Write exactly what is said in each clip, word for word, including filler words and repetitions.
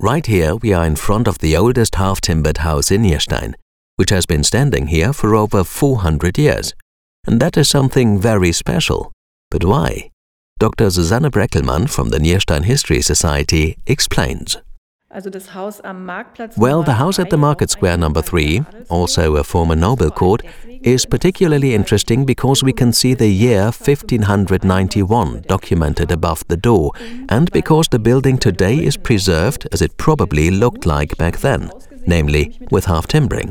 Right here we are in front of the oldest half-timbered house in Nierstein, which has been standing here for over four hundred years. And that is something very special. But why? Doctor Susanne Breckelmann from the Nierstein History Society explains. Well, the house at the Market Square number three, also a former noble court, is particularly interesting because we can see the year fifteen ninety-one documented above the door, and because the building today is preserved as it probably looked like back then, namely with half-timbering.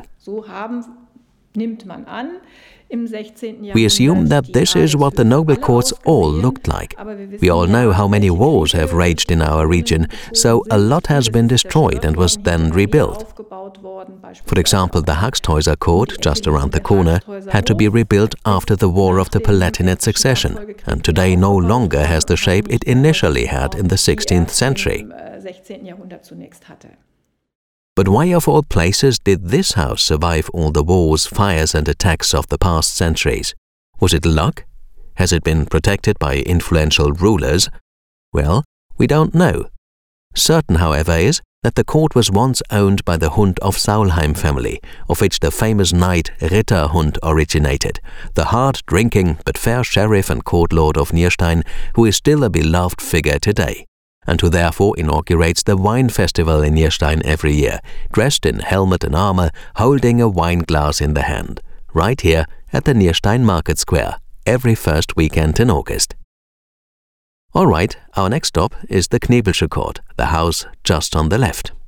We assume that this is what the noble courts all looked like. We all know how many wars have raged in our region, so a lot has been destroyed and was then rebuilt. For example, the Haxthäuser court, just around the corner, had to be rebuilt after the War of the Palatinate Succession, and today no longer has the shape it initially had in the sixteenth century. But why of all places did this house survive all the wars, fires and attacks of the past centuries? Was it luck? Has it been protected by influential rulers? Well, we don't know. Certain, however, is that the court was once owned by the Hund of Saulheim family, of which the famous knight Ritter Hund originated, the hard-drinking but fair sheriff and court lord of Nierstein, who is still a beloved figure today, and who therefore inaugurates the wine festival in Nierstein every year, dressed in helmet and armor, holding a wine glass in the hand, right here at the Nierstein Market Square, every first weekend in August. All right, our next stop is the Knebelsche Court, the house just on the left.